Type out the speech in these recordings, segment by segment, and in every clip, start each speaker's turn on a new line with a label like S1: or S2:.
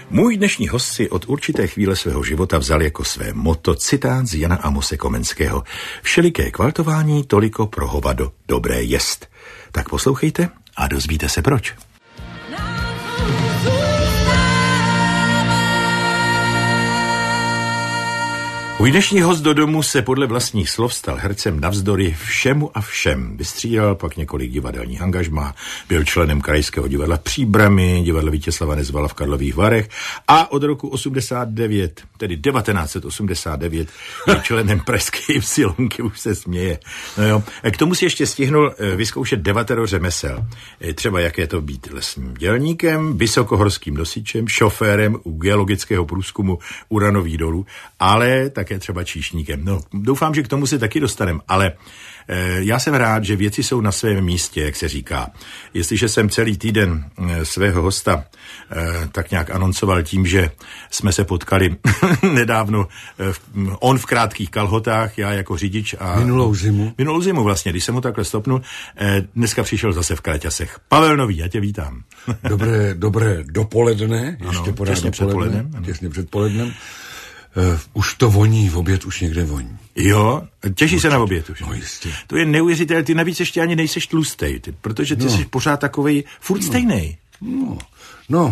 S1: Můj dnešní host si od určité chvíle svého života vzal jako své motto citát z Jana Amose Komenského. Všeliké kvaltování, toliko pro hovado dobré jest. Tak poslouchejte a dozvíte se proč. Můj dnešní host do domu se podle vlastních slov stal hercem navzdory všemu a všem. Vystřídal pak několik divadelních angažmá, byl členem Krajského divadla v Příbrami, divadla Vítězslava Nezvala v Karlových Varech a od roku 89, tedy 1989, je členem Pražské Ypsilonky, už se směje. No jo. K tomu si ještě stihnul vyzkoušet 9 řemesel. Třeba jak je to být lesním dělníkem, vysokohorským nosičem, šoférem u geologického průzkumu uranových dolů, ale také třeba číšníkem. No, doufám, že k tomu se taky dostaneme, ale já jsem rád, že věci jsou na svém místě, jak se říká. Jestliže jsem celý týden svého hosta tak nějak anoncoval tím, že jsme se potkali nedávno, on v krátkých kalhotách, já jako řidič a... Minulou zimu vlastně, když jsem ho takhle stopnul, dneska přišel zase v kraťasech. Pavel Nový, já tě vítám.
S2: Dobré dopoledne, ještě těsně před polednem. Už to voní, v oběd už někde voní.
S1: Jo, těší se na oběd už.
S2: No jistě.
S1: To je neuvěřitelné, ty navíc ještě ani nejseš tlustej, protože ty jsi pořád takovej furt stejnej.
S2: No.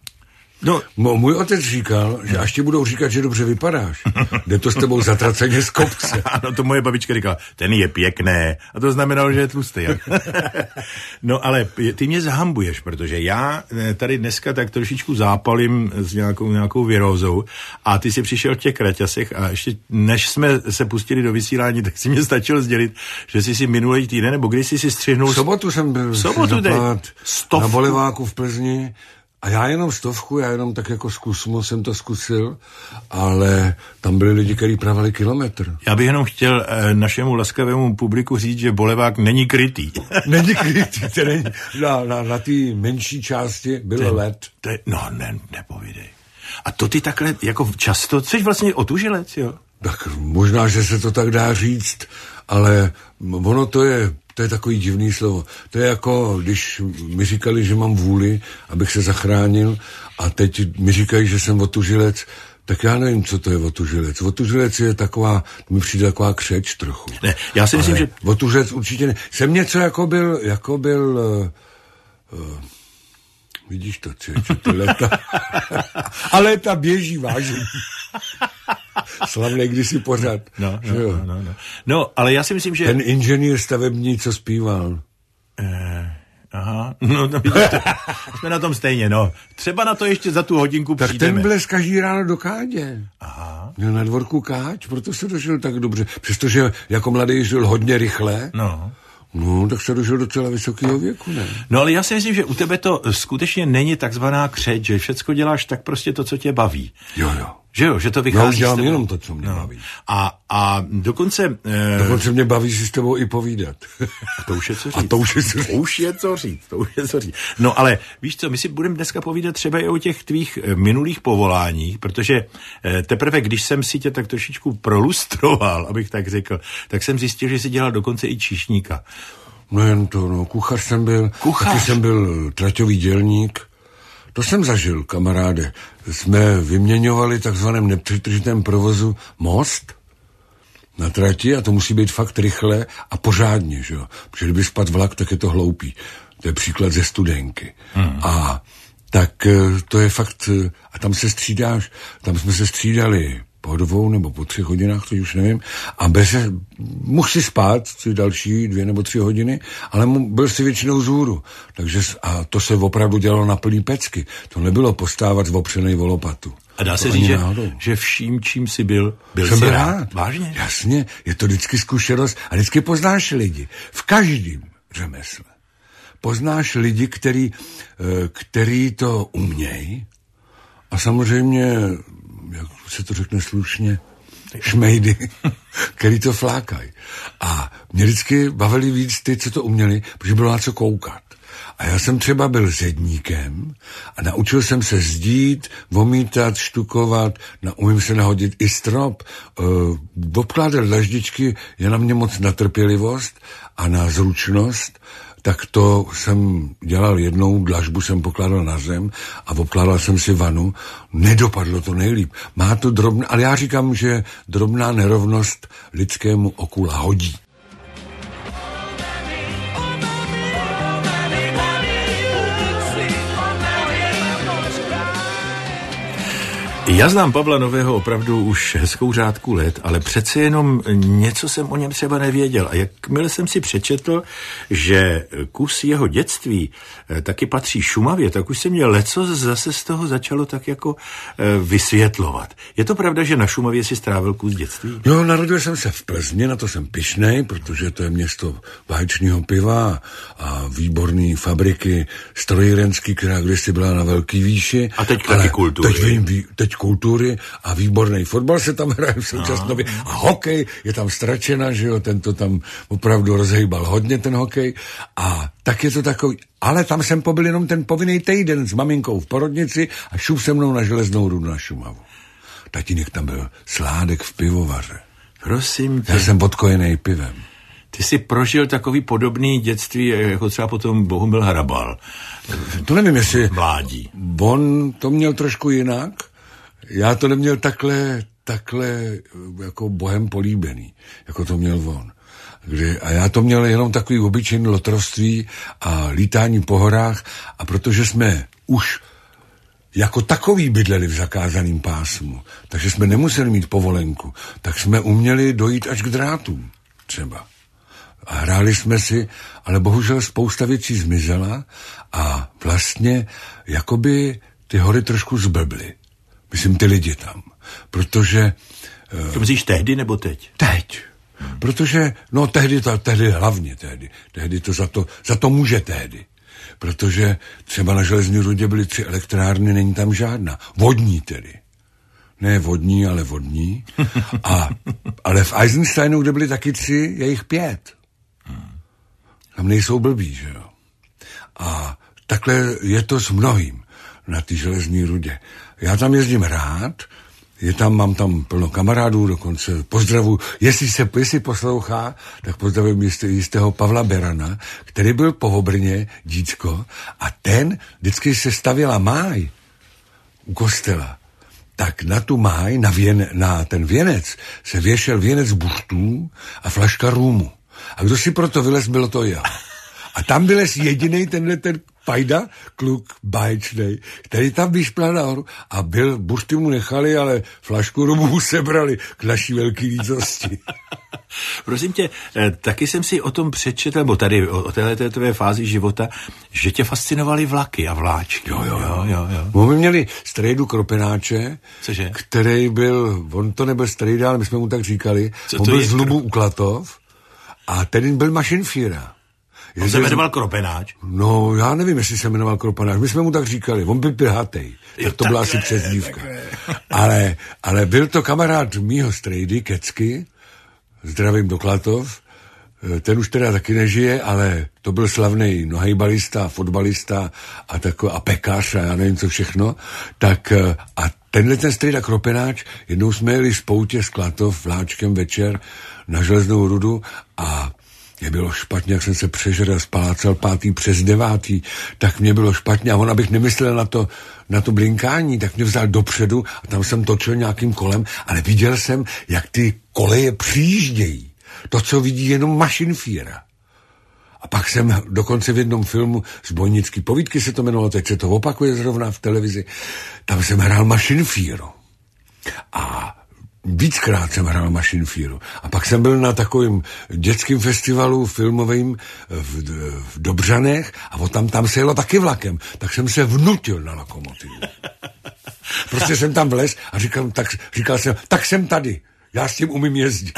S2: Můj otec říkal, že až ti budou říkat, že dobře vypadáš, jde to s tebou zatraceně z kopce.
S1: Ano, to moje babička říkala, ten je pěkné. A to znamenalo, že je tlustý. No ale ty mě zahambuješ, protože já tady dneska tak trošičku zápalím s nějakou virózou a ty si přišel v těch kraťasech a ještě než jsme se pustili do vysílání, tak si mě stačilo sdělit, že jsi si minulý týden, nebo když jsi si střihnul...
S2: V sobotu jsem byl na Boliváku v Plzni. A já jenom 100, já jenom tak jako zkusmo jsem to zkusil, ale tam byli lidi, kteří pravali kilometr.
S1: Já bych jenom chtěl našemu laskavému publiku říct, že Bolevák není krytý.
S2: Není krytý, na té menší části bylo led.
S1: Nepovídej. A to ty takhle jako často, jsi vlastně otužilec, jo?
S2: Tak možná, že se to tak dá říct, ale ono to je takový divný slovo. To je jako, když mi říkali, že mám vůli, abych se zachránil a teď mi říkají, že jsem otužilec, tak já nevím, co to je otužilec. Otužilec je taková, mi přijde taková křeč trochu.
S1: Ne, já si myslím, že...
S2: Otužilec určitě ne. Jsem něco jako byl vidíš to, ty léta. A léta běží, vážně. Slavnej kdysi pořád.
S1: No, ale já si myslím, že...
S2: Ten inženýr stavební, co zpíval.
S1: Aha, jsme na tom stejně, no. Třeba na to ještě za tu hodinku
S2: tak
S1: přijdeme.
S2: Ten bles každý ráno do Kádě.
S1: Aha.
S2: Měl na dvorku káč, proto se dožil tak dobře. Přestože jako mladý žil hodně rychle. No, tak se dožil docela vysokého věku, ne?
S1: No, ale já si myslím, že u tebe to skutečně není takzvaná křeč, že všecko děláš tak prostě to, co tě baví.
S2: Jo.
S1: Že to vychází.
S2: Já dělám jenom to, co mě baví.
S1: A dokonce...
S2: Dokonce mě baví si s tebou i povídat.
S1: To už je co říct. No, ale víš co, my si budeme dneska povídat třeba i o těch tvých minulých povoláních, protože teprve, když jsem si tě tak trošičku prolustroval, abych tak řekl, tak jsem zjistil, že jsi dělal dokonce i číšníka.
S2: No jen to, kuchař jsem byl. Taky jsem byl traťový dělník. To jsem zažil, kamaráde. Jsme vyměňovali takzvaném nepřetržitém provozu most na trati a to musí být fakt rychle a pořádně, že jo. Protože kdyby spadl vlak, tak je to hloupý. To je příklad ze Studenky. A tak to je fakt, a tam se střídáš, tam jsme se střídali po 2 nebo po 3 hodinách, to už nevím, a mohl si spát další 2 nebo 3 hodiny, ale byl si většinou vzhůru. Takže a to se opravdu dělalo na plný pecky. To nebylo postávat v opřenej o lopatu.
S1: A dá se říct, že vším, čím jsi byl
S2: jsem byl rád.
S1: Vážně?
S2: Jasně, je to vždycky zkušenost a vždycky poznáš lidi. V každém řemesle. Poznáš lidi, který to umějí a samozřejmě, jak se to řekne slušně, šmejdy, který to flákají. A mě vždycky bavili víc ty, co to uměli, protože bylo na co koukat. A já jsem třeba byl zedníkem a naučil jsem se zdít, omítat, štukovat, umím se nahodit i strop. Obkládat dlaždičky je na mě moc na trpělivost a na zručnost. tak to jsem dělal jednou, dlažbu jsem pokládal na zem a obkládal jsem si vanu. Nedopadlo to nejlíp. Má to drobná, ale já říkám, že drobná nerovnost lidskému oku lahodí.
S1: Já znám Pavla Nového opravdu už hezkou řádku let, ale přece jenom něco jsem o něm třeba nevěděl. A jakmile jsem si přečetl, že kus jeho dětství taky patří Šumavě, tak už se mě leco zase z toho začalo tak jako vysvětlovat. Je to pravda, že na Šumavě si strávil kus dětství?
S2: Jo, narodil jsem se v Plzni, na to jsem pyšnej, protože to je město báječného piva a výborný fabriky strojírenský, která kdysi byla na velký výši.
S1: A teď taky kultury.
S2: Teď kultury a výborný fotbal se tam hraje v současné době a hokej je tam Stračena, že jo, ten to tam opravdu rozhejbal hodně ten hokej a tak je to takový, ale tam jsem pobyl jenom ten povinný týden s maminkou v porodnici a šup se mnou na Železnou Rudu na Šumavu. Tatínek tam byl sládek v pivovaře.
S1: Prosím tě.
S2: Já jsem podkojený pivem.
S1: Ty jsi prožil takový podobný dětství, jako třeba potom Bohumil Hrabal.
S2: To nevím, jestli mládí. On to měl trošku jinak. Já to neměl takhle jako bohem políbený, jako to měl on. A já to měl jenom takový obyčejný lotrovství a lítání po horách a protože jsme už jako takový bydleli v zakázaném pásmu, takže jsme nemuseli mít povolenku, tak jsme uměli dojít až k drátům třeba. A hráli jsme si, ale bohužel spousta věcí zmizela a vlastně jakoby ty hory trošku zblbly. Myslím, ty lidi tam. Protože...
S1: To myslíš tehdy nebo teď?
S2: Teď. Protože, no tehdy hlavně tehdy. Tehdy to za to může tehdy. Protože třeba na Železné Rudě byly 3 elektrárny, není tam žádná. Vodní tedy. Ne vodní, ale vodní. Ale v Eisensteinu, kde byly taky 3, je jich 5. Tam nejsou blbí, že jo. A takhle je to s mnohým na té Železné Rudě. Já tam jezdím rád, mám tam plno kamarádů, dokonce pozdravu, jestli poslouchá, tak pozdravím jistého Pavla Berana, který byl po Hobrně, dítko, a ten vždycky se stavěla máj u kostela. Tak na tu máj, na ten věnec, se věšel věnec buštů a flaška růmu. A kdo si proto vylez, bylo to já. A tam byl jedinej ten pajda, kluk báječnej, který tam vyšplal nahoru a bušty mu nechali, ale flašku rumu mu sebrali k naší velký lítosti.
S1: Prosím tě, taky jsem si o tom přečetl, nebo tady o této tvé fázi života, že tě fascinovaly vlaky a vláčky.
S2: Jo. My měli strejdu Kropenáče,
S1: cože?
S2: Který byl, on to nebyl strejda, ale my jsme mu tak říkali, on byl z Lubu u Klatov a ten byl mašinfíra.
S1: On se jmenoval Kropenáč?
S2: No, já nevím, jestli se jmenoval Kropenáč. My jsme mu tak říkali. On byl pihatej. Tak to byla asi přezdívka. Ale byl to kamarád mýho strejdy, Kecky, zdravím do Klatov. Ten už teda taky nežije, ale to byl slavný nohejbalista, fotbalista a pekař a já nevím co všechno. Tak a tenhle ten strejda Kropenáč, jednou jsme jeli z Poutě z Klatov vláčkem večer na Železnou Rudu a mě bylo špatně, jak jsem se přežral, spácel 5. přes 9. Tak mě bylo špatně a on, abych nemyslel na to blinkání, tak mě vzal dopředu a tam jsem točil nějakým kolem, ale viděl jsem, jak ty koleje přijíždějí. To, co vidí jenom mašinfíra. A pak jsem dokonce v jednom filmu z Bojnický povídky se to jmenovalo, teď se to opakuje zrovna v televizi, tam jsem hrál mašinfíru. A víckrát jsem hrál mašinfíru. A pak jsem byl na takovém dětském festivalu filmovým v Dobřanech a tam se jelo taky vlakem. Tak jsem se vnutil na lokomotivu. Prostě jsem tam vlez a říkal jsem, tak jsem tady. Já s tím umím jezdit.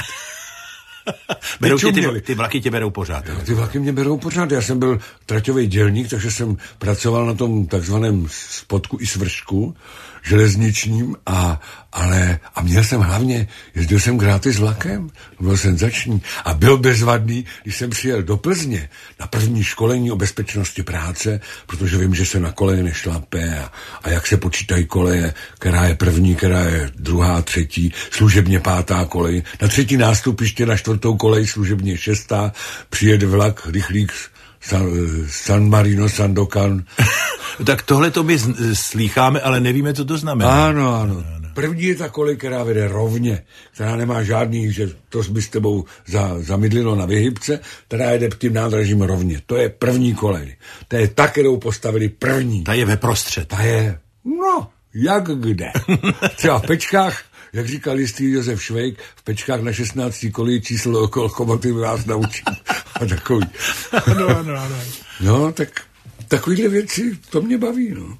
S1: Ty vlaky tě berou pořád.
S2: Jo, ty vlaky mě berou pořád. Já jsem byl traťový dělník, takže jsem pracoval na tom takzvaném spodku i svršku železničním a měl jsem hlavně, jezdil jsem gratis vlakem, byl senzační a byl bezvadný, když jsem přijel do Plzně na první školení o bezpečnosti práce, protože vím, že se na koleje nešlape a jak se počítají koleje, která je první, která je druhá, třetí, služebně 5. kolej, na 3. nástupiště na 4. kolej, služebně 6. přijede vlak, rychlík San Marino, Sandokan.
S1: Tak tohle to my slýcháme, ale nevíme, co to znamená.
S2: Ano. První je ta kolej, která vede rovně, která nemá žádný, že to by s tebou zamydlilo na vyhybce, která jede tím nádražím rovně. To je první kolej. To je ta, kterou postavili první.
S1: Ta je ve prostřed.
S2: Ta je, jak kde. Třeba v Pečkách, jak říkal jistý Josef Švejk, v Pečkách na 16. koleji číslo lokomotivy vás naučím. A takový.
S1: Ano.
S2: No, tak takovýhle věci, to mě baví, no.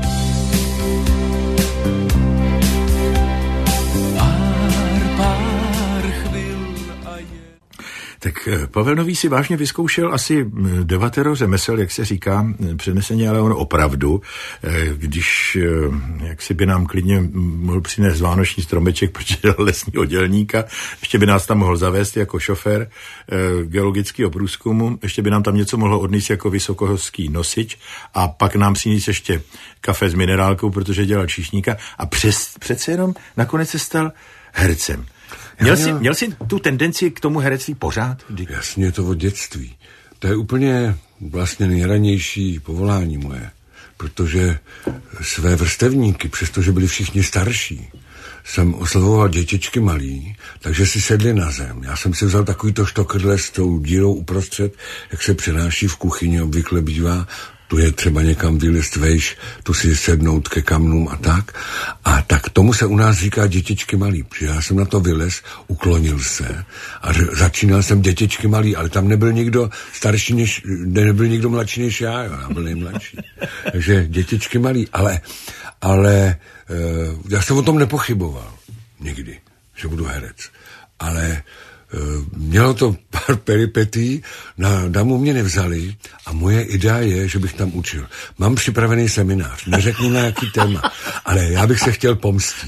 S1: Tak Pavel Nový si vážně vyzkoušel asi 9 řemesel, jak se říká, přeneseně, ale ono opravdu, když jak si by nám klidně mohl přinést vánoční stromeček, protože lesního dělníka, ještě by nás tam mohl zavést jako šofér geologického průzkumu, ještě by nám tam něco mohlo odníst jako vysokohorský nosič a pak nám přinést ještě kafe s minerálkou, protože dělal číšníka a přece jenom nakonec se stal hercem. Měl jsi tu tendenci k tomu herectví pořád?
S2: Jasně, to od dětství. To je úplně vlastně nejranější povolání moje, protože své vrstevníky, přestože byli všichni starší, jsem oslavoval dětičky malý, takže si sedli na zem. Já jsem si vzal takovýto štokrle s tou dírou uprostřed, jak se přenáší v kuchyni, obvykle bývá. Tu je třeba někam vylézt vejš, tu si sednout ke kamnům a tak. A tak tomu se u nás říká dětičky malý, protože já jsem na to vylez, uklonil se a začínal jsem dětičky malý, ale tam nebyl nikdo starší nebyl nikdo mladší než já byl nejmladší. Takže dětičky malý, ale já jsem o tom nepochyboval nikdy, že budu herec. Ale mělo to pár peripetí, na damu mě nevzali a moje idea je, že bych tam učil. Mám připravený seminář, neřeknu na jaký téma, ale já bych se chtěl pomstit.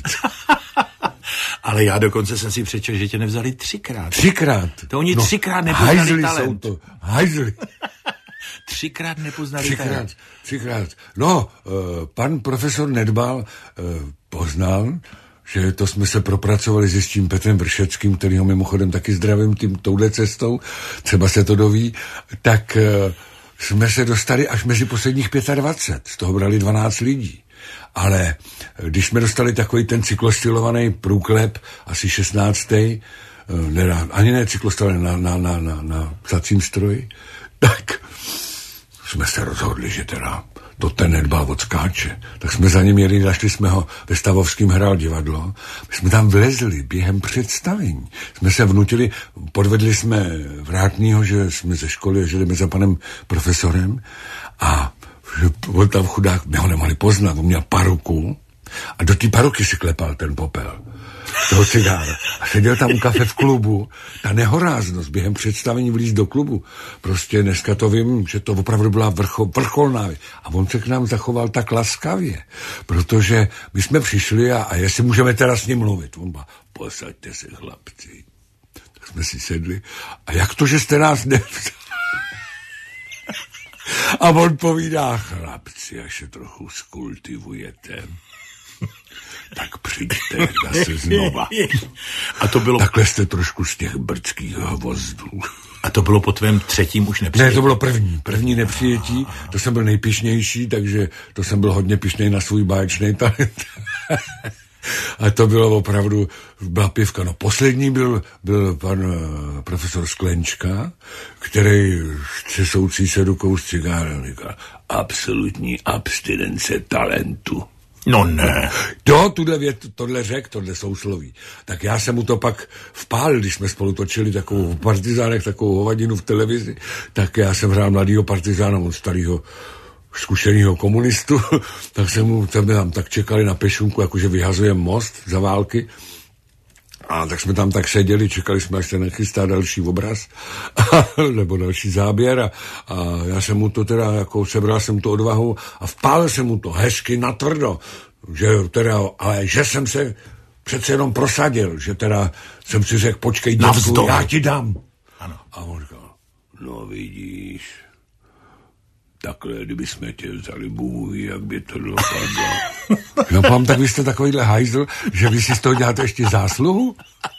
S1: Ale já dokonce jsem si přečel, že tě nevzali 3krát.
S2: 3krát?
S1: To oni 3krát nepoznali talent.
S2: Jsou to, hajzli.
S1: 3krát nepoznali talent.
S2: 3krát. No, pan profesor Nedbal poznal, že to jsme se propracovali s tím Petrem Vršeckým, kterýho mimochodem taky zdravím touhle cestou, třeba se to doví, tak jsme se dostali až mezi posledních 25, z toho brali 12 lidí. Ale když jsme dostali takový ten cyklostylovaný průklep, asi 16. Ani ne cyklostylovaný na psacím stroji, tak jsme se rozhodli, že teda to ten Nedbal odskáče. Tak jsme za ním jeli, našli jsme ho, ve Stavovském hrál divadlo. My jsme tam vlezli během představení. Jsme se vnutili, podvedli jsme Vrátnýho, že jsme ze školy žili za panem profesorem a on tam chudák, my ho nemohli poznat, on měl paruku a do té paruky si klepal ten popel toho cigára. A seděl tam u kafe v klubu. Ta nehoráznost během představení vlíz do klubu. Prostě dneska to vím, že to opravdu byla vrcholná. A on se k nám zachoval tak laskavě, protože my jsme přišli a jestli můžeme teda s ním mluvit. On byla, posaďte se, chlapci. Tak jsme si sedli. A jak to, že jste nás nevzali? A on povídá, chlapci, až se trochu skultivujete, tak přijďte zase znova.
S1: A to bylo...
S2: Takhle jste trošku z těch brdských hvozdů.
S1: A to bylo po tvém 3. už nepřijetí?
S2: Ne, to bylo první nepřijetí, to jsem byl nejpyšnější, takže to jsem byl hodně pyšnej na svůj báječný talent. A to bylo opravdu, byla pivka. No poslední byl pan profesor Sklenčka, který se soucí se rukou s cigárem říkal, absolutní abstinence talentu.
S1: No ne.
S2: Tohle řekl, tohle sousloví. Tak já jsem mu to pak vpálil, když jsme spolu točili takovou v Partizánech, takovou hovadinu v televizi, tak já jsem hrál mladýho partizána, on starýho zkušenýho komunistu, tak jsme tam tak čekali na Pešunku, jakože vyhazujeme most za války. A tak jsme tam tak seděli, čekali jsme, až se nachystá další obraz, nebo další záběr a já jsem mu to teda, jako sebral jsem tu odvahu a vpálil jsem mu to hezky natvrdo, že teda, ale že jsem se přece jenom prosadil, že teda jsem si řekl, počkej, dětku, já ti dám.
S1: Ano.
S2: A on říkal, no vidíš, takhle, kdyby jsme tě vzali, Bůh ví, jak by to dopadlo. No pám, tak vy jste takovýhle hajzl, že vy si z toho děláte ještě zásluhu?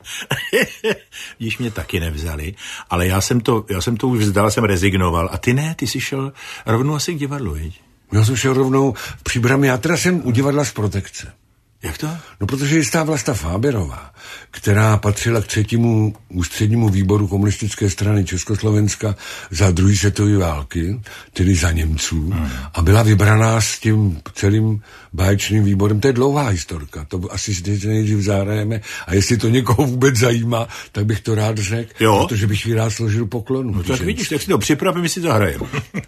S1: Když mě taky nevzali, ale já jsem to už vzdal, jsem rezignoval. A ty ne, ty jsi šel rovnou asi k divadlu, viď?
S2: Já jsem šel rovnou v Příbrami, já teda jsem u divadla z protekce.
S1: Jak to?
S2: No, protože jistá Vlasta Fáberová, která patřila k 3. ústřednímu výboru komunistické strany Československa za druhé světové války, tedy za Němců, a byla vybraná s tím celým báječným výborem. To je dlouhá historka, to asi nejdřív zahrajeme, a jestli to někoho vůbec zajímá, tak bych to rád řekl, protože bych jí rád složil poklonu.
S1: No tak vidíš, tak si to připravím, my si zahrajeme.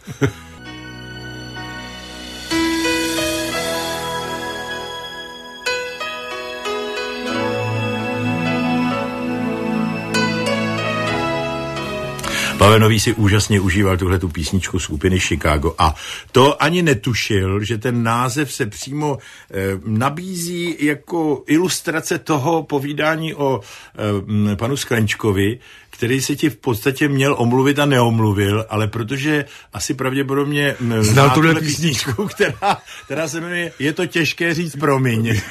S1: Pavel Nový si úžasně užíval tuhletu písničku skupiny Chicago a to ani netušil, že ten název se přímo nabízí jako ilustrace toho povídání o panu Sklenčkovi, který se ti v podstatě měl omluvit a neomluvil, ale protože asi pravděpodobně
S2: znal tuhle
S1: písničku, která se jmenuje Je to těžké říct promiň.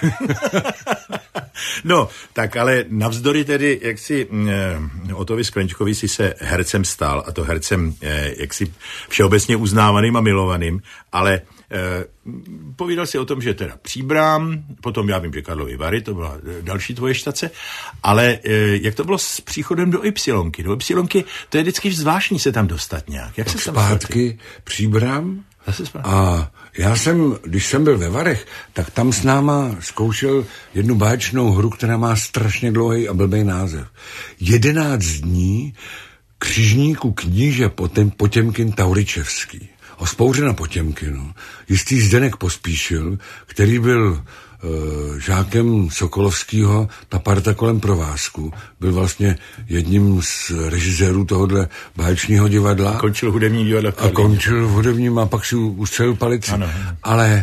S1: No, tak ale navzdory tedy, jak si Otovi Sklenčkovi si se hercem stal, a to hercem jaksi všeobecně uznávaným a milovaným, ale povídal si o tom, že teda Příbram, potom já vím, že Karlovy Vary, to byla další tvoje štace, ale jak to bylo s příchodem do Ypsilonky? Do Ypsilonky, to je vždycky zvláštní se tam dostat nějak. Jak se tam
S2: zpátky Příbram? A já jsem, když jsem byl ve Varech, tak tam s náma zkoušel jednu báječnou hru, která má strašně dlouhý a blbý název. 11 dní křižníku kníže Potěmkin Tauričevský. O vzpouře na Potěmkinu. Jistý Zdeněk Pospíšil, který byl žákem Sokolovskýho, ta parta kolem provázku, byl vlastně jedním z režisérů tohohle báječního divadla.
S1: Končil hudební divadla.
S2: A končil v hudebním a pak si ustřelil palici. Ano. Ale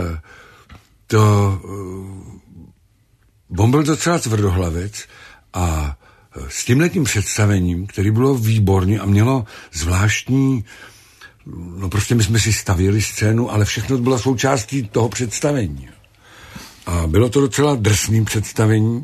S2: on byl docela tvrdohlavec a s tímhletím představením, který bylo výborný a mělo zvláštní, no prostě my jsme si stavěli scénu, ale všechno bylo součástí toho představení. A bylo to docela drsný představení.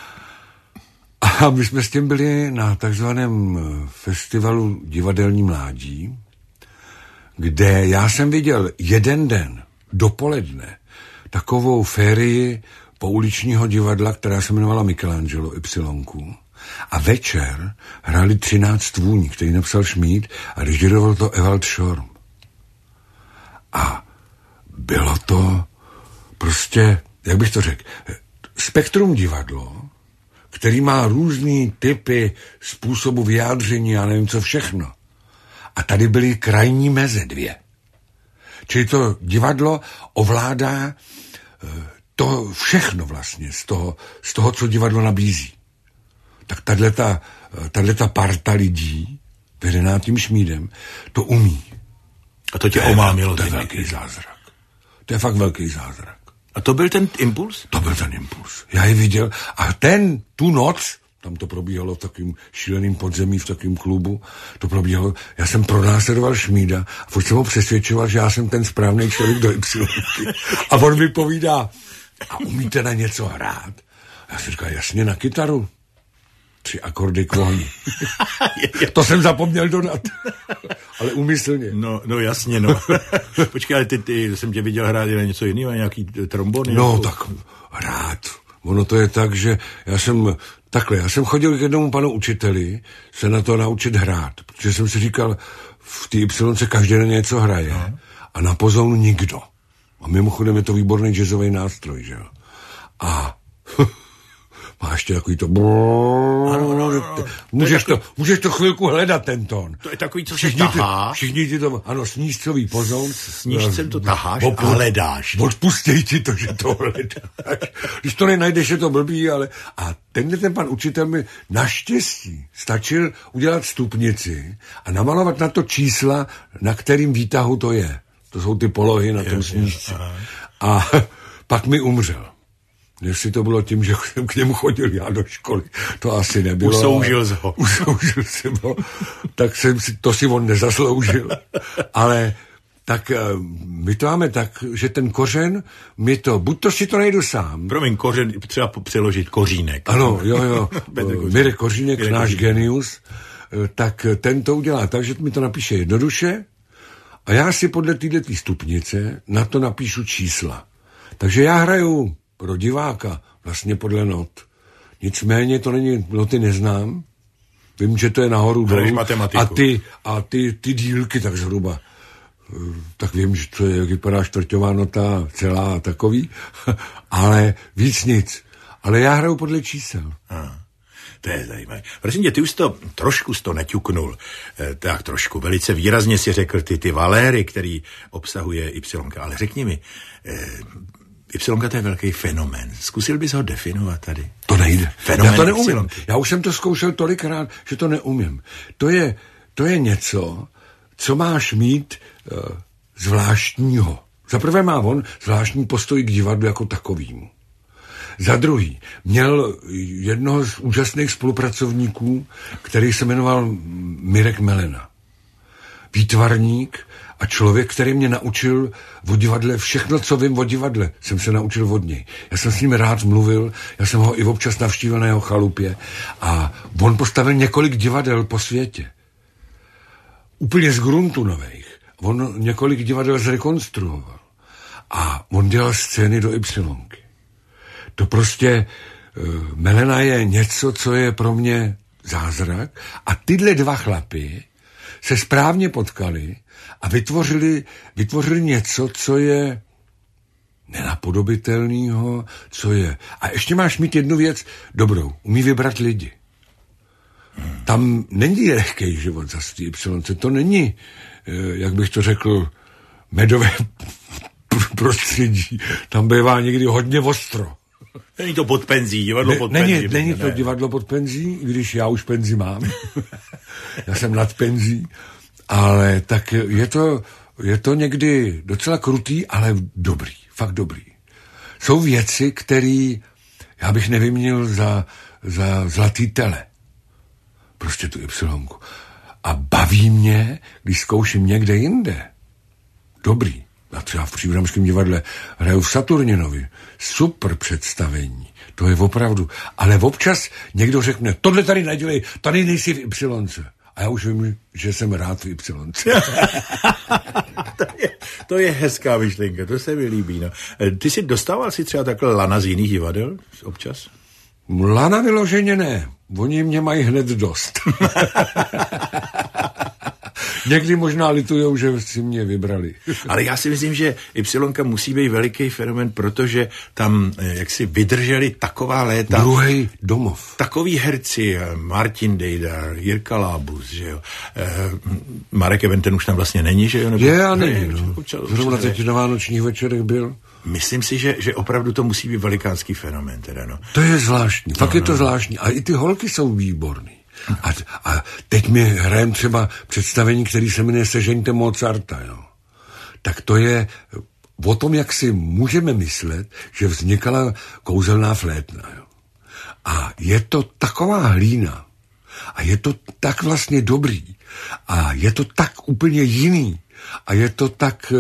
S2: A my jsme s tím byli na takzvaném festivalu Divadelní mládí, kde já jsem viděl jeden den dopoledne takovou férii pouličního divadla, která se jmenovala Michelangelo Ypsilonku. A večer hráli 13 vůní, který napsal Šmíd a režíroval to Ewald Schorm. A bylo to prostě, jak bych to řekl, spektrum divadlo, který má různý typy způsobu vyjádření, já nevím co všechno. A tady byly krajní meze 2. Čili to divadlo ovládá to všechno vlastně z toho, co divadlo nabízí. Tak tato parta lidí, vedená tím Šmídem, to umí.
S1: A to tě omámilo.
S2: To je velký zázrak. To je fakt velký zázrak.
S1: A to byl ten impuls?
S2: To byl ten impuls. Já ji viděl a tu noc, tam to probíhalo v takovým šíleným podzemí, v takovém klubu, to probíhalo, já jsem pronásledoval Šmída a furt jsem ho přesvědčoval, že já jsem ten správný člověk do Ypsilonky. A on mi povídá, a umíte na něco hrát? A já si říkal, jasně, na kytaru. 3 akordy k vohni. To jsem zapomněl dodat. Ale úmyslně.
S1: No jasně, no. Počkej, ale ty jsem tě viděl hrát na něco jiného, nějaký trombony?
S2: No, tak hrát. Ono to je tak, že já jsem chodil k jednomu panu učiteli se na to naučit hrát, protože jsem si říkal, v té Ypsilonce každý den něco hraje a na pozounu nikdo. A mimochodem je to výborný jazzový nástroj, že jo. A má ještě takový to... Můžeš to chvilku hledat, ten tón.
S1: To je takový, co se tahá.
S2: Všichni ti to... Ano, snížcový pozoun.
S1: Snížcem to taháš a hledáš.
S2: Odpustej ti to, že to hledáš. Když to nenajdeš, je to blbý, ale... A ten pan učitel mi naštěstí stačil udělat stupnici a namalovat na to čísla, na kterým výtahu to je. To jsou ty polohy na tom snížci. A pak mi umřel. Jestli to bylo tím, že jsem k němu chodil já do školy, to asi nebylo.
S1: Usoužil
S2: jsem ho. Tak to si on nezasloužil. Ale tak my to máme tak, že ten kořen, buď to si to najdu sám.
S1: Promiň, kořen, třeba přeložit kořínek.
S2: Ano, jo. Mirek Kořínek, náš genius, tak ten to udělá tak, že mi to napíše jednoduše a já si podle této stupnice na to napíšu čísla. Takže já hraju pro diváka vlastně podle not. Nicméně to není, noty neznám. Vím, že to je nahoru dolů. A ty dílky tak zhruba. Tak vím, že to je, jak vypadá čtvrťová nota, celá a takový. Ale víc nic. Ale já hraju podle čísel.
S1: To je zajímavé. Prosím tě, ty už trošku naťuknul. Tak trošku, velice výrazně si řekl ty valéry, který obsahuje Y. Ale řekni mi, Y to je velký fenomén. Zkusil bys ho definovat tady?
S2: To nejde.
S1: Fenomén
S2: já to neumím.
S1: Y.
S2: Já už jsem to zkoušel tolikrát, že to neumím. To je něco, co máš mít zvláštního. Za prvé má on zvláštní postoj k divadlu jako takovýmu. Za druhý, měl jednoho z úžasných spolupracovníků, který se jmenoval Mirek Melena. Výtvarník a člověk, který mě naučil o divadle, všechno, co vím o divadle, jsem se naučil od něj. Já jsem s ním rád mluvil, já jsem ho i občas navštívil na jeho chalupě a on postavil několik divadel po světě. Úplně z gruntu nových. On několik divadel zrekonstruoval. A on dělal scény do Y. To prostě Melena je něco, co je pro mě zázrak. A tyhle dva chlapy se správně potkali a vytvořili něco, co je nenapodobitelného, co je. A ještě máš mít jednu věc dobrou. Umí vybrat lidi. Tam není lehký život za Y. To není, jak bych to řekl, medové prostředí. Tam bývá někdy hodně ostro.
S1: Není to pod penzí, divadlo pod penzí.
S2: Není to divadlo pod penzí, když já už penzi mám. Já jsem nad penzí. Ale tak je to někdy docela krutý, ale dobrý, fakt dobrý. Jsou věci, které já bych nevyměnil za zlatý tele. Prostě tu Y. A baví mě, když zkouším někde jinde. Dobrý. A třeba v Příbramském divadle hraju v Saturninovi. Super představení. To je opravdu. Ale občas někdo řekne, tohle tady nedělej, tady nejsi v Y. A já už vím, že jsem rád v Y.
S1: To je hezká myšlenka, to se mi líbí. No. Ty si dostával si třeba takhle lana z jiných divadel občas?
S2: Lana vyloženě ne. Oni mě mají hned dost. Někdy možná litujou, že si mě vybrali.
S1: Ale já si myslím, že Y musí být veliký fenomén, protože tam jaksi vydrželi taková léta.
S2: Druhý domov.
S1: Takový herci, Martin Dejdar, Jirka Lábus, že jo. Marek Even, ten už tam vlastně není, že jo?
S2: Je a není, no. Zrovna teď na vánočních večerech byl.
S1: Myslím si, že opravdu to musí být velikánský fenomén, teda, no.
S2: To je zvláštní, fakt je to zvláštní. A i ty holky jsou výborný. A teď my hrajeme třeba představení, který se jmenuje Sežeňte Mozarta, jo. Tak to je o tom, jak si můžeme myslet, že vznikala kouzelná flétna, jo. A je to taková hlína. A je to tak vlastně dobrý. A je to tak úplně jiný. A je to tak...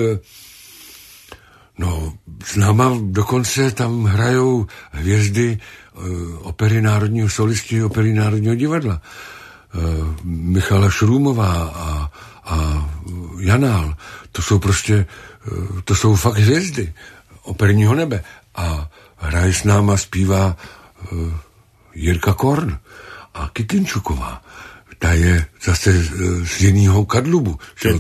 S2: No, s náma dokonce tam hrajou hvězdy opery národního solisti, opery Národního divadla. Michala Šrůmová a Janál. To jsou prostě, to jsou fakt hvězdy operního nebe. A hraje s náma, zpívá Jirka Korn a Kikinčuková. Ta je zase z jiného kadlubu.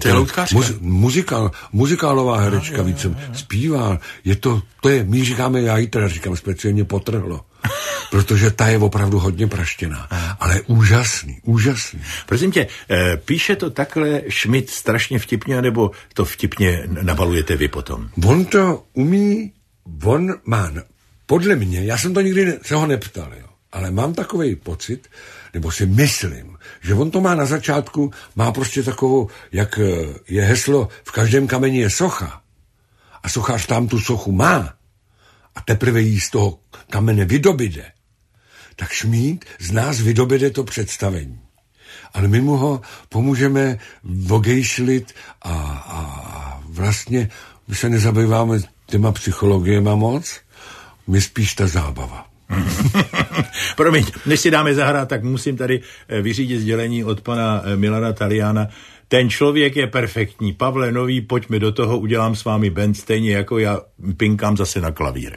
S2: Muzikálová herečka více zpívá. My říkáme, já ji teda říkám speciálně potrhlo. Protože ta je opravdu hodně praštěná. Ale úžasný.
S1: Prosím tě, píše to takhle Schmidt strašně vtipně, nebo to vtipně nabalujete vy potom?
S2: On to umí, on má, podle mě, já jsem to nikdy se ho neptal, jo, ale mám takovej pocit, nebo si myslím, že on to má na začátku, má prostě takovou, jak je heslo, v každém kameni je socha. A sochař tam tu sochu má. A teprve jí z toho kamene vydobide. Tak Schmidt z nás vydobide to představení. Ale my mu ho pomůžeme vogejšlit a vlastně my se nezabýváme těma psychologiema moc, my spíš ta zábava.
S1: Promiň, než si dáme zahrát, tak musím tady vyřídit sdělení od pana Milana Taliana. Ten člověk je perfektní. Pavle Nový, pojďme do toho, udělám s vámi band, stejně jako já pinkám zase na klavír.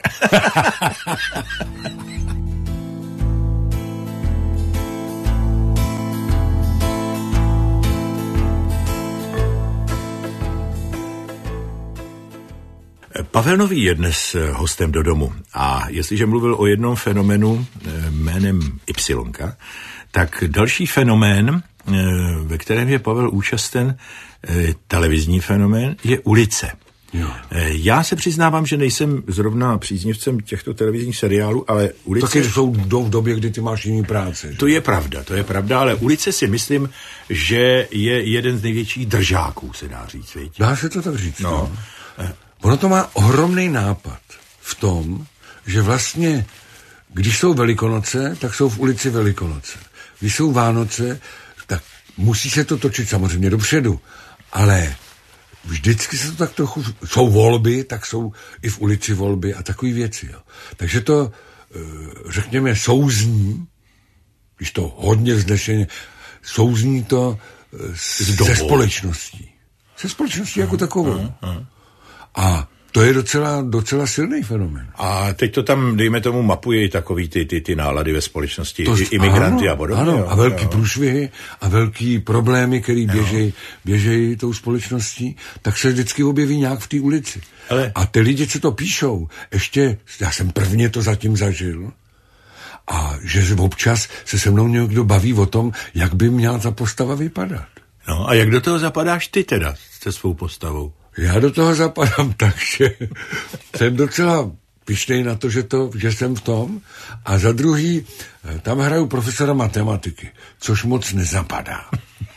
S1: Pavel Nový je dnes hostem do domu a jestliže mluvil o jednom fenoménu jménem Ypsilonka, tak další fenomén, ve kterém je Pavel účasten, televizní fenomén, je ulice.
S2: Jo.
S1: Já se přiznávám, že nejsem zrovna příznivcem těchto televizních seriálů, ale ulice...
S2: Taky jsou v době, kdy ty máš jiný práce.
S1: To je pravda, ale ulice si myslím, že je jeden z největších držáků, se dá říct. Víc.
S2: Dá se to tak říct. No. Ono to má ohromný nápad v tom, že vlastně, když jsou Velikonoce, tak jsou v ulici Velikonoce. Když jsou Vánoce, tak musí se to točit samozřejmě dopředu, ale vždycky se to tak trochu... Jsou volby, tak jsou i v ulici volby a takové věci. Jo. Takže to, řekněme, souzní, když to hodně vznešeně, souzní to se společností. Se společností jako takovou. A to je docela silný fenomén.
S1: A teď to tam, dejme tomu, mapuje takový ty nálady ve společnosti, imigranty a podobně.
S2: Ano, a velký průšvihy a velký problémy, který běžejí tou společností, tak se vždycky objeví nějak v té ulici. A ty lidi, co to píšou, ještě, já jsem prvně to zatím zažil, a že občas se mnou někdo baví o tom, jak by měla ta postava vypadat.
S1: No a jak do toho zapadáš ty teda se svou postavou?
S2: Já do toho zapadám tak, že jsem docela pyšnej na to, že jsem v tom. A za druhý, tam hraju profesora matematiky, což moc nezapadá.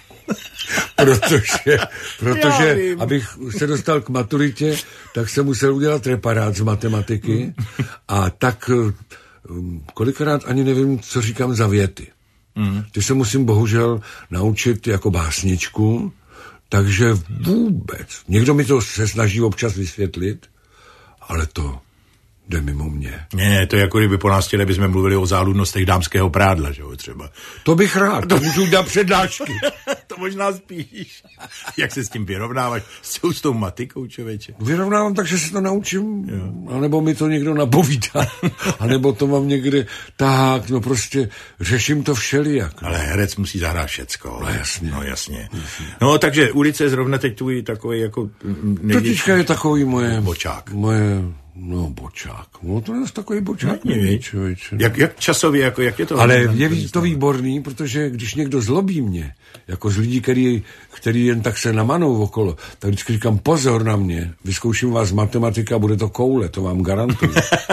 S2: protože abych se dostal k maturitě, tak jsem musel udělat reparát z matematiky a tak kolikrát ani nevím, co říkám za věty. Ty se musím bohužel naučit jako básničku, takže vůbec. Někdo mi to se snaží občas vysvětlit, ale to jde mimo mě.
S1: Ne, to je jako kdyby po nás chtěli, bychom mluvili o záludnostech dámského prádla, že jo, třeba.
S2: To bych rád, to můžu dát přednášky.
S1: To možná spíš. Jak se s tím vyrovnáváš? S tou matikou, člověče?
S2: Vyrovnávám tak, že se to naučím, anebo mi to někdo napovídá, anebo to mám někde tak, no prostě řeším to všelijak.
S1: Ale herec musí zahrát všecko.
S2: No
S1: jasně. No takže ulice zrovna teď tvůj takový jako...
S2: Totička je takový moje...
S1: Bočák.
S2: Bočák. No to je takový bočák.
S1: Jak časově, jak je to?
S2: Ale je to výborný, protože když někdo zlobí mě, jako z lidí, který jen tak se namanou okolo, tak vždycky říkám, pozor na mě, vyzkouším vás matematika, bude to koule, to vám garantuju.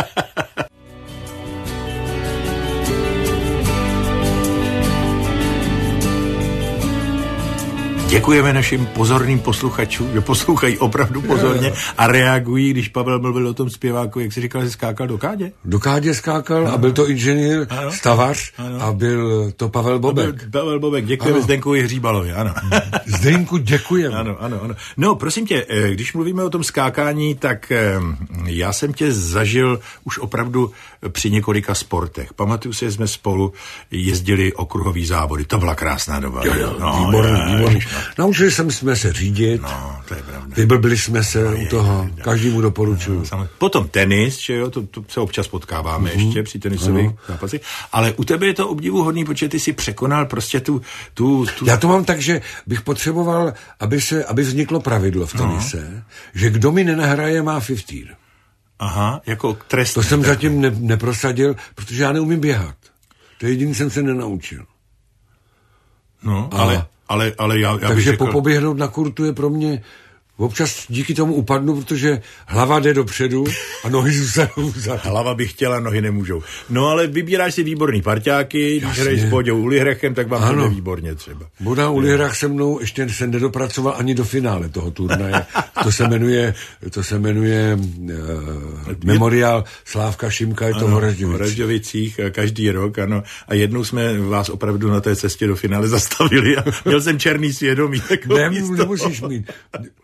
S1: Děkujeme našim pozorným posluchačům, že poslouchají opravdu pozorně a reagují, když Pavel mluvil o tom zpěváku, jak jsi říkal, že skákal do Kádě?
S2: Do Kádě skákal a byl to inženýr, stavař a byl to Pavel Bobek.
S1: Pavel Bobek, děkujeme Zdenkovi Hříbalovi, ano.
S2: Zdenku, děkujeme.
S1: Ano. No, prosím tě, když mluvíme o tom skákání, tak já jsem tě zažil už opravdu při několika sportech. Pamatuju si, že jsme spolu jezdili okruhový závody, to byla krásná doba.
S2: Výborný. Naučili jsme se řídit,
S1: to je pravda.
S2: Vyblbili jsme se u toho, každému doporučuju.
S1: Potom tenis, že jo, to se občas potkáváme ještě při tenisových zápasech, ale u tebe je to obdivuhodný, protože ty si překonal prostě tu...
S2: Já to mám tak, že bych potřeboval, aby vzniklo pravidlo v tenise, že kdo mi nenahraje, má 50.
S1: Aha, jako trest.
S2: To jsem zatím neprosadil, protože já neumím běhat. To jediný jsem se nenaučil.
S1: No, ale já
S2: takže
S1: bych řekl...
S2: poběhnout na kurtu je pro mě... Občas díky tomu upadnu, protože hlava jde dopředu a nohy zůstanou vzadu.
S1: Hlava by chtěla, nohy nemůžou. No ale vybíráš si výborný parťáky, když hraješ s Boďou Ulihrechem, tak vám to jde výborně třeba.
S2: Boda Ulihrech se mnou ještě se nedopracoval ani do finále toho turnaje. To se jmenuje Memoriál Slávka Šimka, je to v
S1: Horažďovicích každý rok, ano. A jednou jsme vás opravdu na té cestě do finále zastavili a měl jsem černý svědomí.
S2: Nemusíš mít.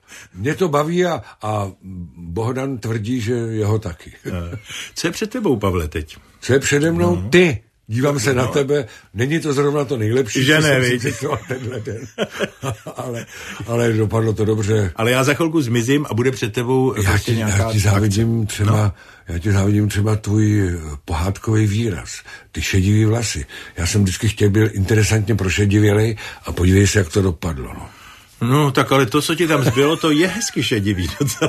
S2: Mě to baví a Bohdan tvrdí, že jeho taky.
S1: Co je před tebou, Pavle, teď?
S2: Co je přede mnou? No. Ty. Dívám se na tebe, není to zrovna to nejlepší,
S1: že ne,
S2: tenhle den. ale dopadlo to dobře.
S1: Ale já za chvilku zmizím a bude před tebou
S2: já ti závidím třeba tvůj pohádkový výraz, ty šedivý vlasy. Já jsem vždycky chtěl byl interesantně prošedivělej a podívej se, jak to dopadlo, no.
S1: No, tak ale to, co ti tam zbylo, to je hezky šedivý.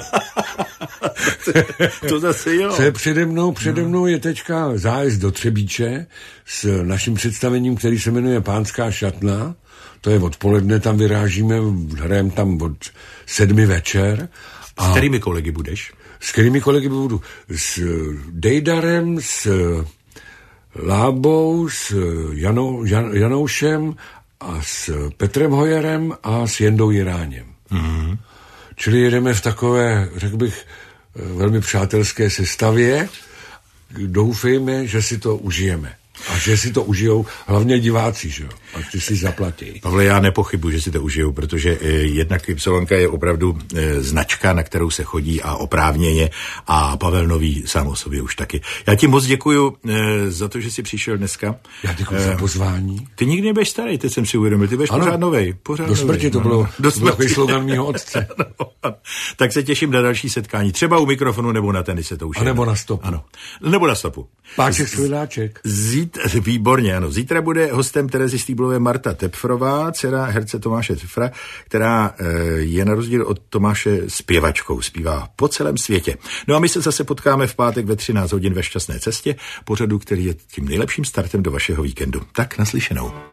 S1: To zase jo.
S2: Co je přede mnou je teďka zájezd do Třebíče s naším představením, který se jmenuje Pánská šatna. To je odpoledne, tam vyrážíme, hrajeme tam od 7 večer.
S1: S kterými kolegy budeš?
S2: S kterými kolegy budu? S Dejdarem, s Lábou, s Janoušem a s Petrem Hojerem a s Jendou Jiráněm. Mm-hmm. Čili jedeme v takové, řekl bych, velmi přátelské sestavě. Doufejme, že si to užijeme. A že si to užijou hlavně diváci, že jo? A ty si zaplatí.
S1: Pavle, já nepochybuji, že si to užijou, protože jednak Ypsilonka je opravdu značka, na kterou se chodí a oprávněně a Pavel Nový sám o sobě už taky. Já ti moc děkuju za to, že jsi přišel dneska.
S2: Já děkuji za pozvání.
S1: Ty nikdy nebudeš starý, teď jsem si uvědomil, ty budeš pořád novej.
S2: Do smrti to bylo takový slogan mýho otce.
S1: Tak se těším na další setkání, třeba u mikrofonu nebo na tenise, to už
S2: je. A nebo na stopu.
S1: Ano, nebo na stopu.
S2: Páček Svidáček.
S1: Výborně, ano. Zítra bude hostem Terezy Stýblové Marta Tepfrová, dcera herce Tomáše Tepfra, která je na rozdíl od Tomáše zpěvačkou, zpívá po celém světě. No a my se zase potkáme v pátek ve 13 hodin ve Šťastné cestě, pořadu, který je tím nejlepším startem do vašeho víkendu. Tak naslyšenou.